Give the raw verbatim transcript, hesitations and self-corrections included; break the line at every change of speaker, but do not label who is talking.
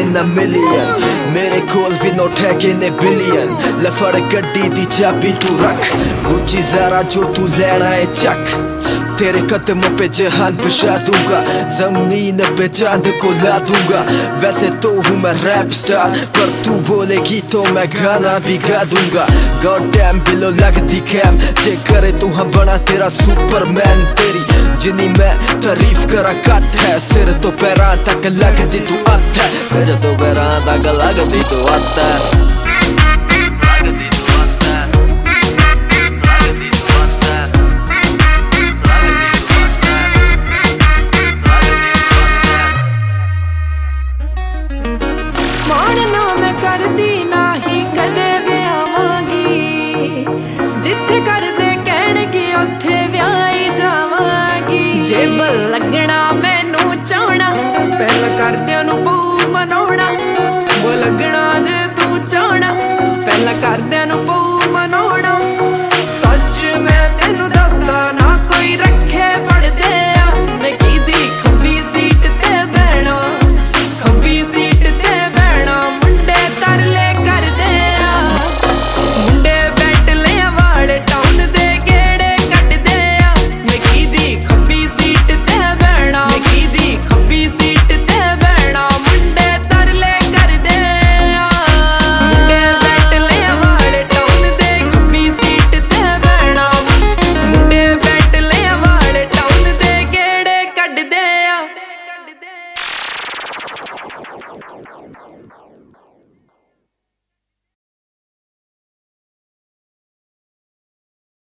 ना मिलियन मेरे कोल भी नोट है कि ने बिलियन ले फड़ गड्डी दी चाबी तू रख गुच्ची ज़रा जो तू लेना है चक तेरे कदमों पे जहान बिछा दूंगा जमीन पे चांद को ला दूंगा वैसे तो हूँ मैं रैप स्टार पर तू बोलेगी तो मैं गाना भी गा दूंगा गॉड डैम बिलो लगती कैम चेक करे तू हम बना तेरा सुपरमैन तेरी जिन्नी मैं तारीफ करा कट है सिर तो पैरां तक लगदी तू अत है सिर तो पैरां तक लगदी तू अत है
करदी नाही कदे विआवांगी जिथे करदे कहणगे उत्थे विआही जावांगी जे बल लगना मैनू चाहना पहला करदियां नू